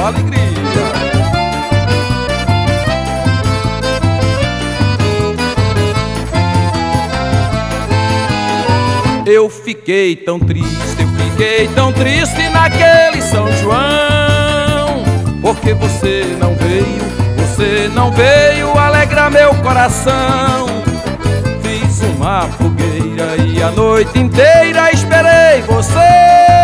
só alegria. Eu fiquei tão triste naquele São João, porque você não veio alegrar meu coração. Fiz uma fogueira e a noite inteira esperei você.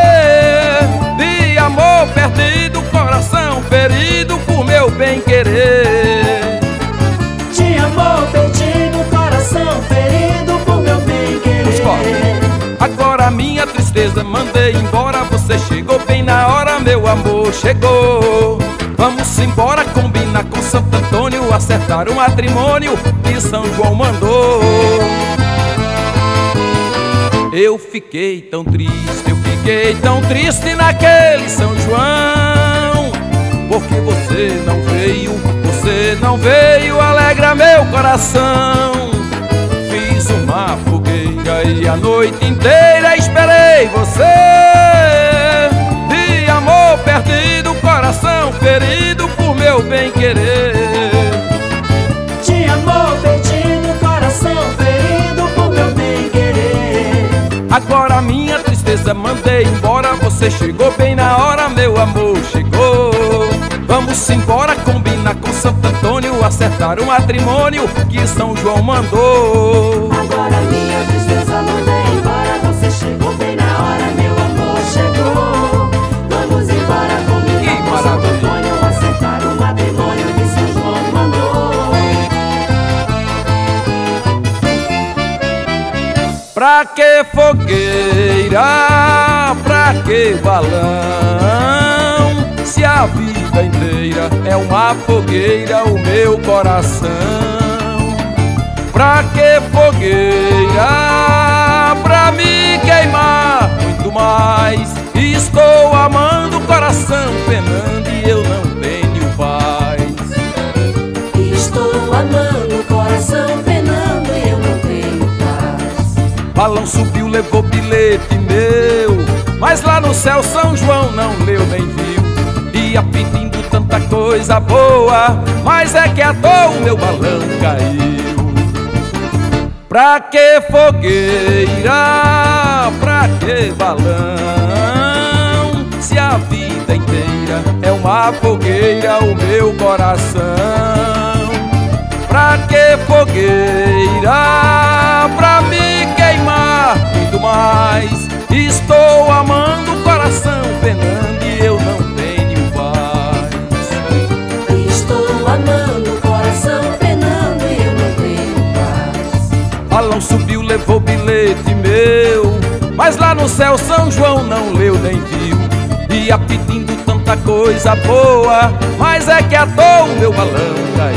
Vi amor perdido, coração ferido por meu bem-querer. De amor perdido, coração ferido por meu bem-querer. Agora minha tristeza mandei embora, você chegou bem na hora, meu amor chegou. Vamos embora, combinar com Santo Antônio, acertar o matrimônio que São João mandou. Eu fiquei tão triste naquele São João, porque você não veio alegrar meu coração. Fiz uma fogueira e a noite inteira esperei você. De amor perdido, coração ferido por meu bem-querer. De amor perdido, coração ferido por meu bem-querer. Agora minha tristeza mandei embora, você chegou bem na hora, meu amor chegou. Vamos embora, combinar com Santo Antônio, acertar o matrimônio que São João mandou. Agora minha tristeza mandei embora, você chegou bem na hora, meu amor chegou. Vamos embora, combinar com Santo Antônio, acertar o matrimônio que São João mandou. Pra que fogueira, pra que balão, se a vida inteira é uma fogueira o meu coração? Pra que fogueira, pra me queimar muito mais? Estou amando o coração penando e eu não tenho paz. Estou amando o coração penando e eu não tenho paz. Balão subiu, levou bilhete meu, mas lá no céu São João não leu nem viu. Ia pedindo tanta coisa boa, mas é que à toa o meu balão caiu. Pra que fogueira, pra que balão, se a vida inteira é uma fogueira o meu coração? Pra que fogueira, pra me queimar muito mais? Estou amando o coração penando e eu não tenho paz. Estou amando o coração penando e eu não tenho paz. Balão subiu, levou bilhete meu, mas lá no céu São João não leu nem viu. Ia pedindo tanta coisa boa, mas é que à toa o meu balão caiu.